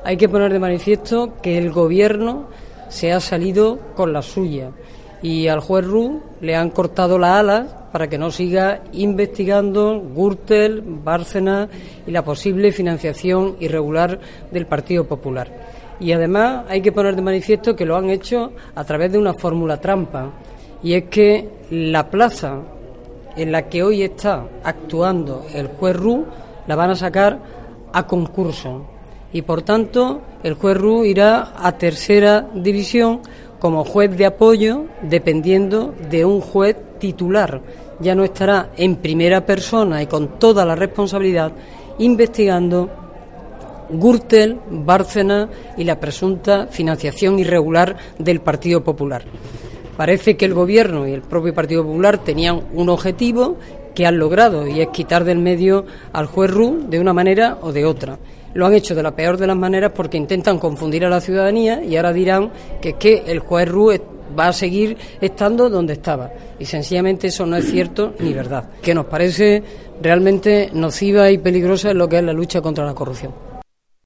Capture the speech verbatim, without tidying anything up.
hay que poner de manifiesto que el Gobierno se ha salido con la suya y al juez Ruz le han cortado las alas para que no siga investigando Gürtel, Bárcenas y la posible financiación irregular del Partido Popular. Y además hay que poner de manifiesto que lo han hecho a través de una fórmula trampa, y es que la plaza en la que hoy está actuando el juez Ruz la van a sacar a concurso y por tanto el juez Ruz irá a tercera división como juez de apoyo dependiendo de un juez titular. Ya no estará en primera persona y con toda la responsabilidad investigando Gürtel, Bárcenas y la presunta financiación irregular del Partido Popular. Parece que el Gobierno y el propio Partido Popular tenían un objetivo que han logrado, y es quitar del medio al juez Ruz de una manera o de otra. Lo han hecho de la peor de las maneras porque intentan confundir a la ciudadanía y ahora dirán que es que el juez Ruz va a seguir estando donde estaba. Y sencillamente eso no es cierto ni verdad. Que nos parece realmente nociva y peligrosa en lo que es la lucha contra la corrupción.